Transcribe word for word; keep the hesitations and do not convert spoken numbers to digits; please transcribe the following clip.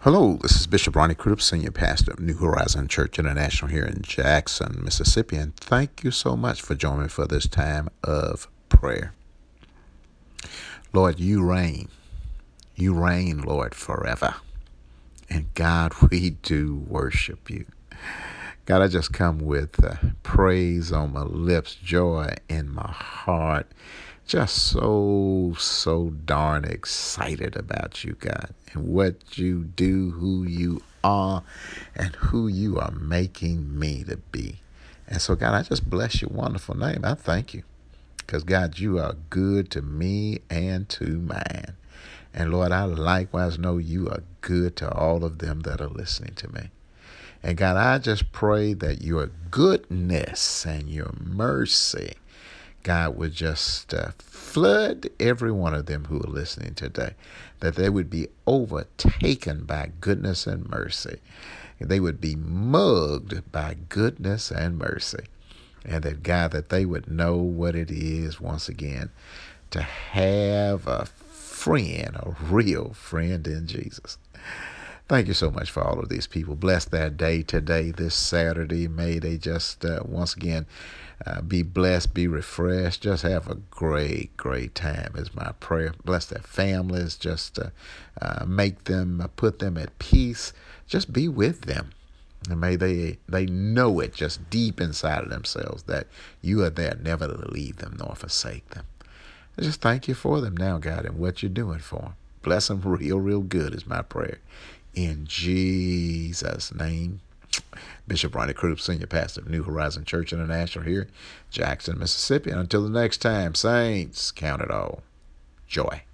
Hello, this is Bishop Ronnie Croup, Senior Pastor of New Horizon Church International here in Jackson, Mississippi, and thank you so much for joining me for this time of prayer. Lord, you reign. You reign, Lord, forever. And God, we do worship you. God, I just come with uh, praise on my lips, joy in my heart. Just so, so darn excited about you, God, and what you do, who you are, and who you are making me to be. And so, God, I just bless your wonderful name. I thank you because, God, you are good to me and to mine. And, Lord, I likewise know you are good to all of them that are listening to me. And God, I just pray that your goodness and your mercy, God, would just uh, flood every one of them who are listening today, that they would be overtaken by goodness and mercy. They would be mugged by goodness and mercy. And that, God, that they would know what it is, once again, to have a friend, a real friend in Jesus. Thank you so much for all of these people. Bless their day today, this Saturday. May they just, uh, once again, uh, be blessed, be refreshed. Just have a great, great time is my prayer. Bless their families. Just uh, uh, make them, uh, put them at peace. Just be with them. And may they they know it just deep inside of themselves that you are there never to leave them nor forsake them. I just thank you for them now, God, and what you're doing for them. Bless them real, real good is my prayer. In Jesus' name, Bishop Ronnie Croup, Senior Pastor of New Horizon Church International here, Jackson, Mississippi. And until the next time, saints, count it all joy.